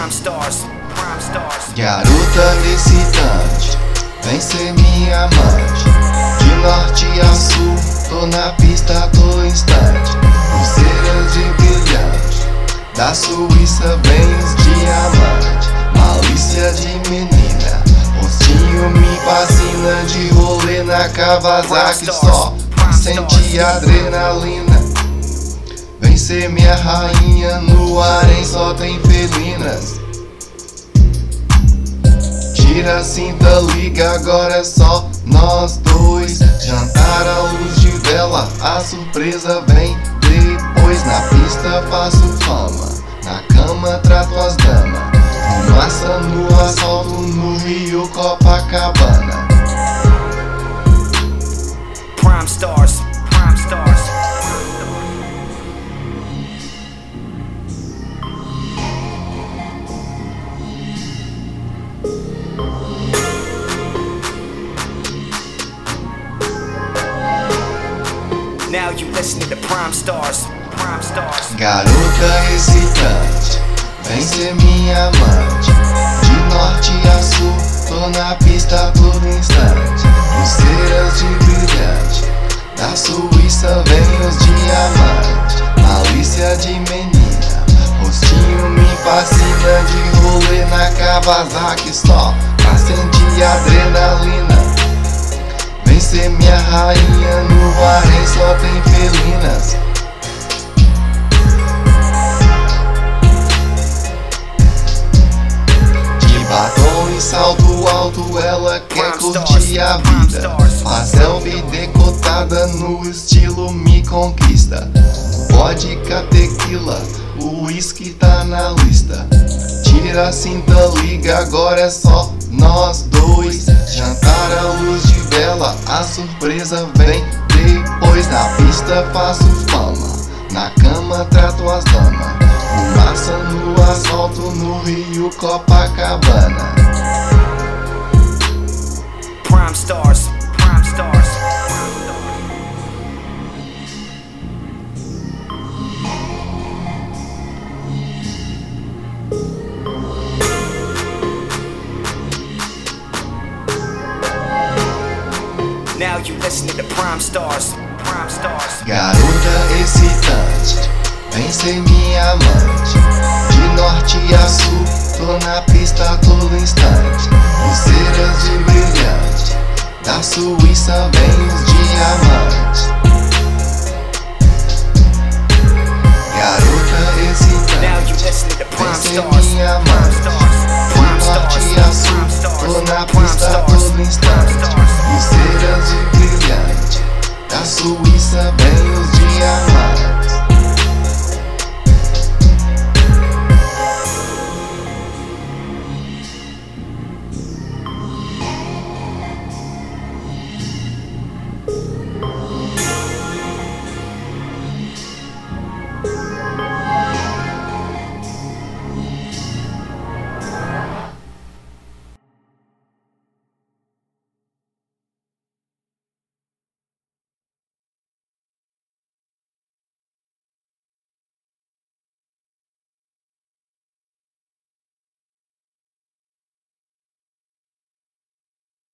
Garota excitante, vem ser minha amante. De norte a sul, tô na pista todo instante. Pulseiras de brilhante, da Suíça vem os diamantes. Malícia de menina, rostinho me fascina. De rolê na Kawasaki só senti adrenalina. Vem ser minha rainha, no harém só tem felinas. Tira a cinta, liga, agora é só nós dois. Jantar à luz de vela, a surpresa vem depois. Na pista faço fama, na cama trato as damas. Fumaça no asfalto, no Rio Copacabana. Prime Stars. Now you listening to Prime Stars. Garota excitante, vem ser minha amante. De norte a sul, tô na pista todo instante. Pulseiras de brilhante, da Suíça vem os diamantes. Malícia de menina, rostinho me fascina. De rolê na Kawasaki só pra sentir adrenalina. Vem ser minha rainha, no harém só tem felinas. De batom e salto alto, ela quer curtir a vida. A selfie decotada no estilo me conquista. Vodka, tequila, o uísque tá na lista. Tira a cinta, liga, agora é só nós dois. Jantar à luz de vela, a surpresa vem depois. Na pista faço fama, na cama trato as damas. Fumaça no asfalto, no Rio Copacabana. Prime Stars. Now you listening to Prime Stars. Garota excitante, vem ser minha amante. De norte a sul, tô na pista todo instante. Pulseiras de brilhante, da Suíça vem os diamantes. Garota excitante, vem ser minha amante. De norte a sul, tô na pista todo instante. Pulseiras de brilhante, da Suíça vem os diamantes.